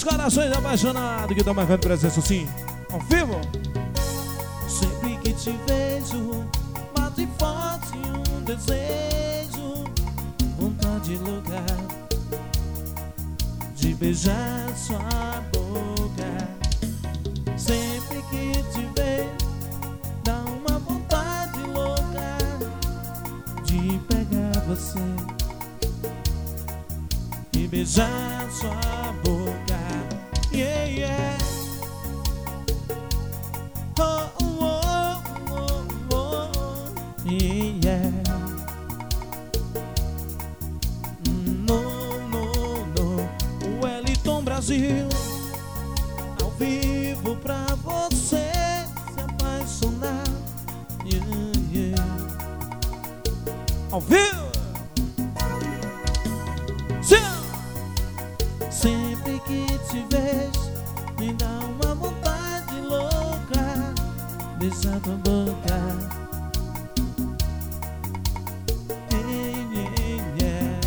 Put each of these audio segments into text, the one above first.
corações apaixonados que estão marcando presença assim, ao vivo. Sempre que te vejo, bate forte um desejo, vontade louca de beijar sua boca. Sempre que te vejo, dá uma vontade louca de pegar você e beijar sua boca. Yeah, yeah. Oh, oh, oh, oh, yeah. No, no, no. Wellington Brasil, ao vivo pra você se apaixonar. Yeah, yeah. Ao vivo. Sempre que te vejo, me dá uma vontade louca beijar tua boca. Yeah, yeah, yeah.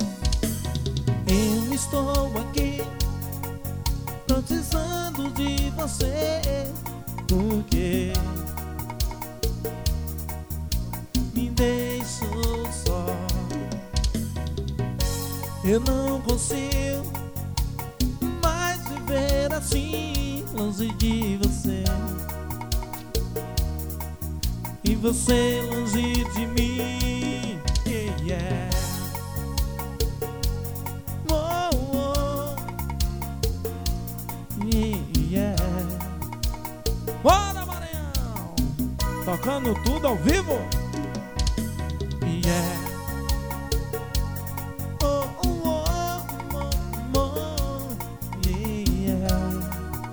Eu estou aqui precisando de você, porque me deixou só. Eu não consigo mais viver assim, longe de você, e você longe de mim. Yeah, yeah. Oh, oh. Yeah, yeah. Bora, Maranhão! Tocando tudo ao vivo. Yeah. Oh, oh, oh, oh, oh. Yeah.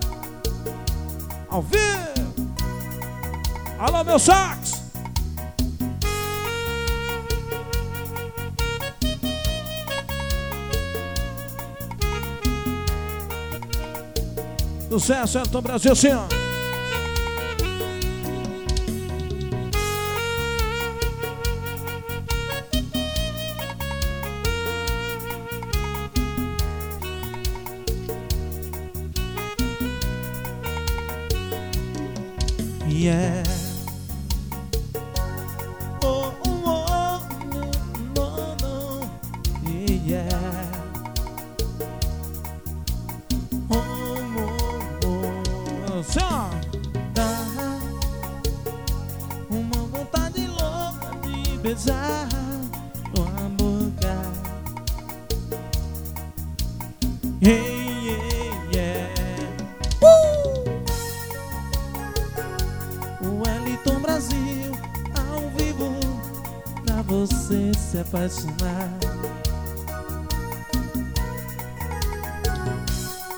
Ao vivo. Alô, meu sax. Sucesso, Wellington Brasil, senhor. Yeah. Oh, oh, oh, no, no, no. Yeah. Oh, oh, oh. Senhor. Dá uma vontade louca de beijar tua boca. Yeah, yeah, yeah. O Wellington Brasil, ao vivo, pra você se apaixonar.